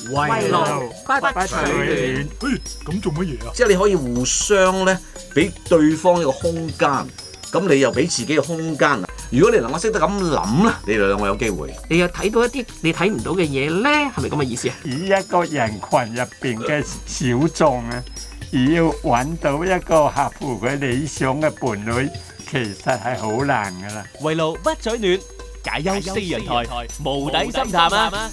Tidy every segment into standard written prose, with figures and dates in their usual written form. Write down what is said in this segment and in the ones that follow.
圍爐不取暖。 咁做乜嘢啊？ 即係你可以互相咧俾對方一個空間，咁你又俾自己嘅空間。如果你能夠識得咁諗啦，你哋兩個有機會。 你又睇到一啲你睇唔到嘅嘢咧，係咪咁嘅意思啊？ 以一個人群入邊嘅小眾啊，而要揾到一個合乎佢理想嘅伴侶，其實係好難噶啦。 圍爐不取暖，解憂四人台，無底深談啊！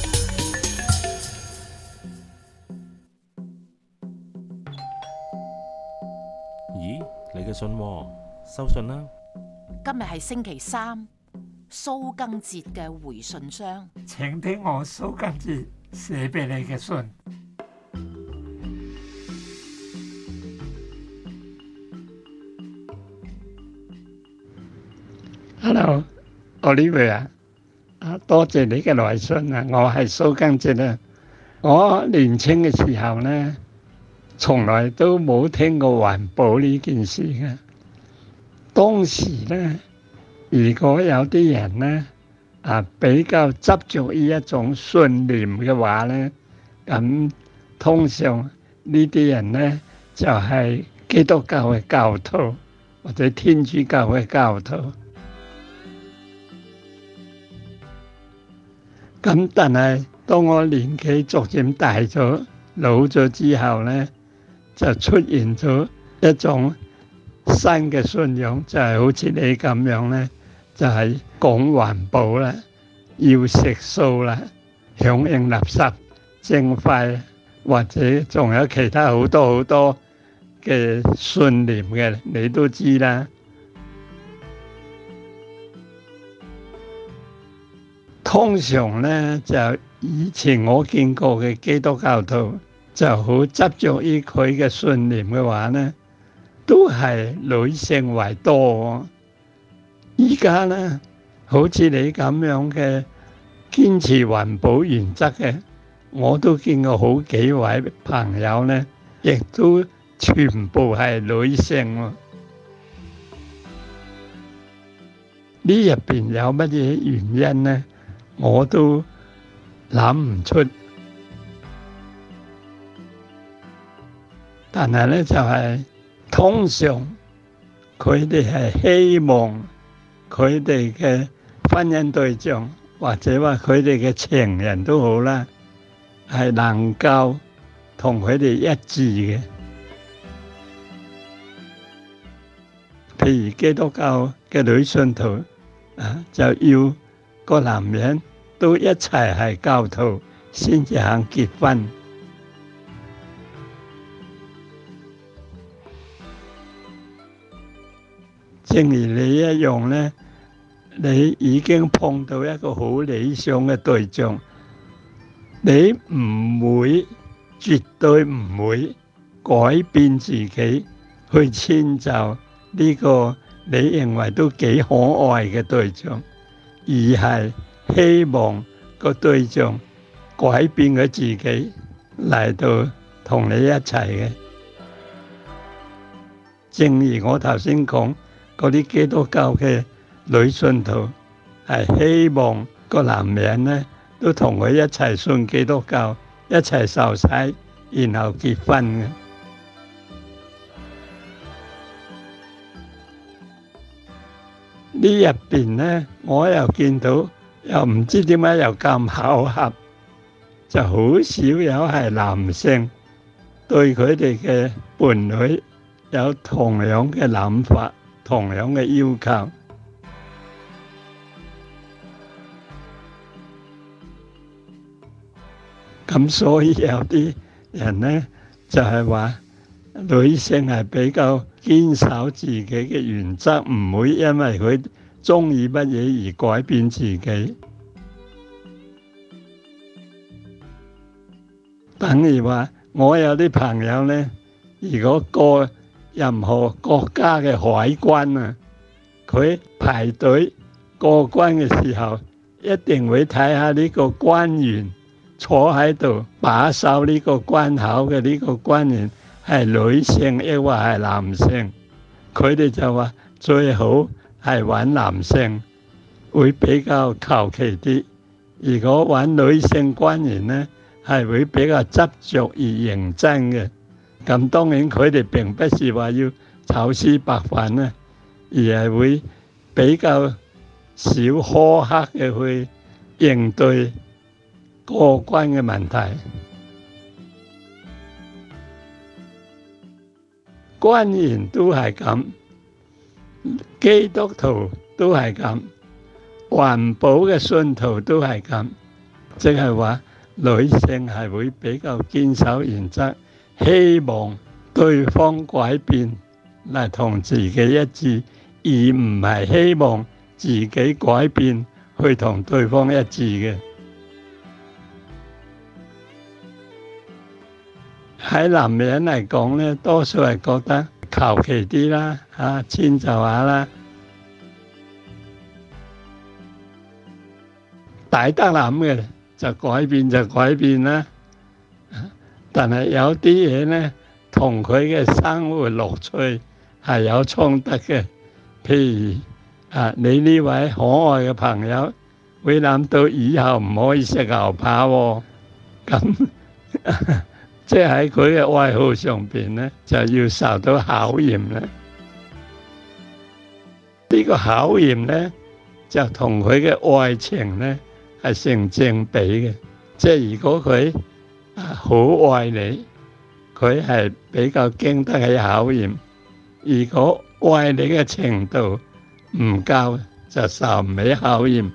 咦，你嘅信喎，收信啦。 今日係星期三，蘇賡哲嘅回信箱。 請聽我蘇賡哲寫俾你嘅信。Hello，Olivia，多謝你嘅來信啊！我係蘇賡哲啊。我年輕嘅時候呢，從來都冇聽過環保呢件事嘅。當時呢，如果有啲人呢比較執着於一種信念嘅話呢，咁通常呢啲人呢就係基督教嘅教徒或者天主教嘅教徒。咁但係當我年紀逐漸大咗、老咗之後呢，就出現咗一種新嘅信仰，就係好似你咁樣呢，就係講環保啦，要食素啦，響應垃圾徵費，或者仲有其他好多嘅信念嘅，你都知啦。通常呢，就以前我見過嘅基督教徒就好執着於佢嘅信念嘅話呢，都係女性為多。依家呢，好似你咁樣嘅堅持環保原則嘅，我都見過好幾位朋友呢，亦都全部係女性喎。呢入邊有乜嘢原因呢？我都諗唔出。但係呢，就係通常佢哋係希望佢哋嘅婚姻對象或者話佢哋嘅情人都好啦，係能夠同佢哋一致嘅。譬如基督教嘅女信徒就要個男人都一齊係教徒先至肯結婚。正如你一樣呢，你已經碰到一個好理想嘅對象，你唔會，絕對唔會改變自己去遷就呢個你認為都幾可愛嘅對象，而係希望個對象改變佢自己嚟到同你一齊嘅。正如我頭先講，嗰啲基督教嘅女信徒係希望個男人呢都同佢一齊信基督教，一齊受洗，然後結婚嘅。呢入邊呢，我又見到，又唔知點解又咁巧合，就好少有係男性對佢哋嘅伴侶有同樣嘅諗法，同樣嘅要求。咁所以有啲人呢，就係話女性係比較堅守自己嘅原則，唔會因為佢中意乜嘢而改變自己。等於話，我有啲朋友呢，如果過任何國家嘅海關啊，佢排隊過關嘅時候，一定會睇下呢個關員坐喺度把守呢個關口嘅呢個關員係女性抑或係男性，佢哋就話最好係揾男性，會比較求其啲。如果揾女性關員呢， 係會比較執着而認真嘅。咁當然佢哋並不是話要炒絲白飯啦，而係會比較少苛刻嘅去應對過關嘅問題。官員都係咁，基督徒都係咁，環保嘅信徒都係咁，即係話女性係會比較堅守原則，希望對方改變嚟同自己一致，而唔係希望自己改變去同對方一致嘅。喺男人嚟講咧，多數係覺得求其啲啦，遷就下啦，大得諗嘅就改變啦。但係有啲嘢咧，同佢嘅生活樂趣係有衝突嘅。譬如你呢位可愛嘅朋友會諗到以後唔可以食牛扒喎，咁即係喺佢嘅愛好上邊咧，就要受到考驗咧。呢個考驗咧，就同佢嘅愛情咧係成正比嘅。即係如果佢好愛你，佢係比較經得起考驗；如果愛你嘅程度唔夠，就受唔起考驗。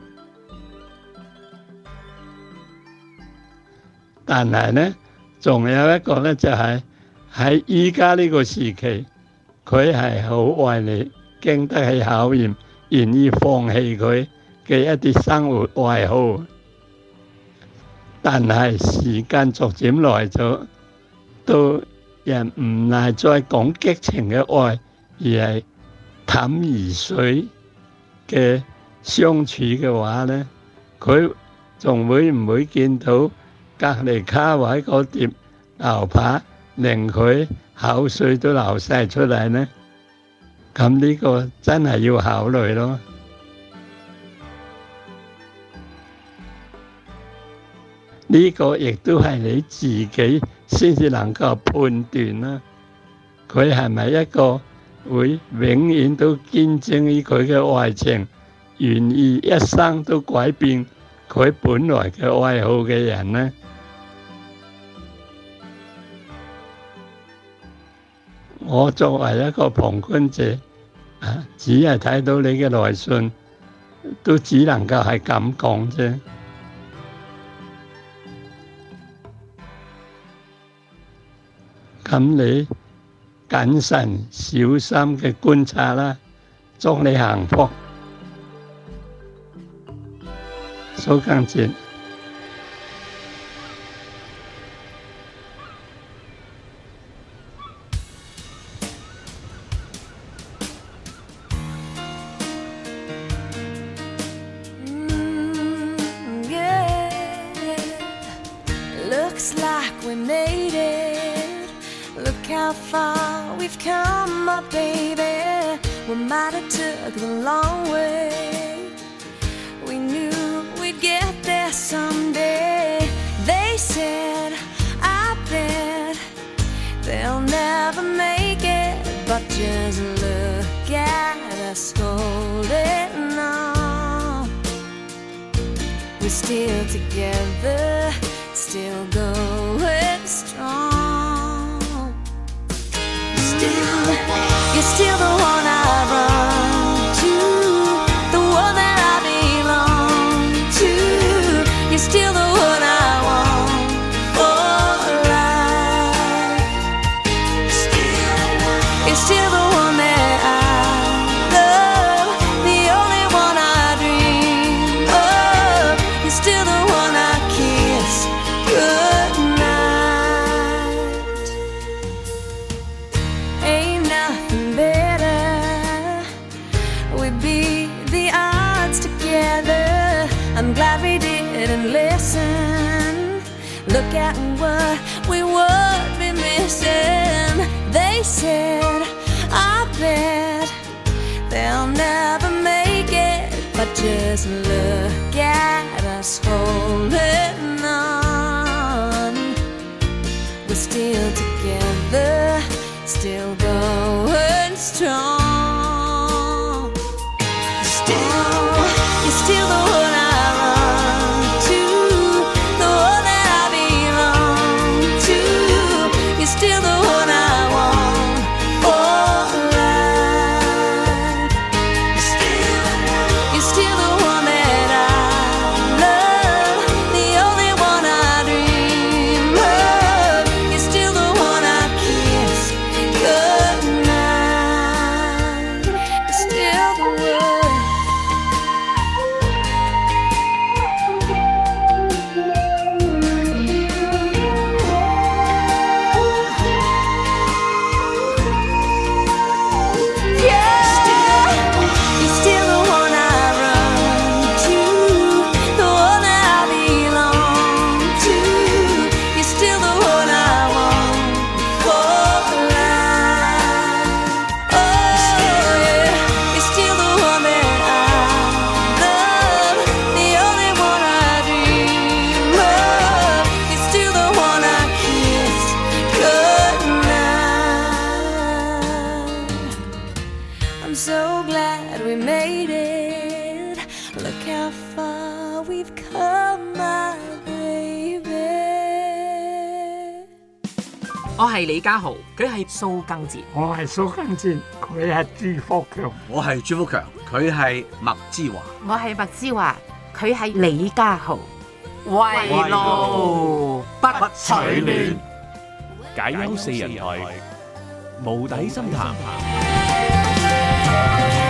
但係咧，仲有一個咧，就係喺依家呢個時期，佢係好愛你，經得起考驗，願意放棄佢嘅一啲生活愛好。但係時間逐漸來咗，到人唔係再講激情嘅愛，而係淡如水嘅相處嘅話咧，佢仲會唔會見到隔離卡位嗰碟牛扒令佢口水都流晒出嚟呢？咁呢個真係要考慮咯。呢個亦都係你自己先至能夠判斷啦。佢係咪一個會永遠都堅貞於佢嘅愛情，願意一生都改變佢本來嘅愛好嘅人呢？我作為一個旁觀者，只係睇到你嘅來信，都只能夠係咁講啫。咁你謹慎小心嘅觀察啦，祝你幸福。蘇賡哲。 Looks like we made it. Look how far we've come, my baby. We might have took the long way. We knew we'd get there someday. They said, I bet they'll never make it, but just look at us holding on. We're still together, still going strong. You're still the one I run to, the one that I belong to. You're still the one I want for life. You're still the one that I love, the only one I dream of. You're still the one I kiss goodnight. Ain't nothing better. We beat the odds together. I'm glad we didn't listen. Look at what we would be missing. They said, I bet they'll never make it, but just look at us holding on. 我係李家豪，佢係蘇賡哲。 我係蘇賡哲，佢係朱福強。 我係朱福強，佢係麥之華。 我係麥之華，佢係李家豪。 圍爐不取暖， 解憂四人台，無底深談。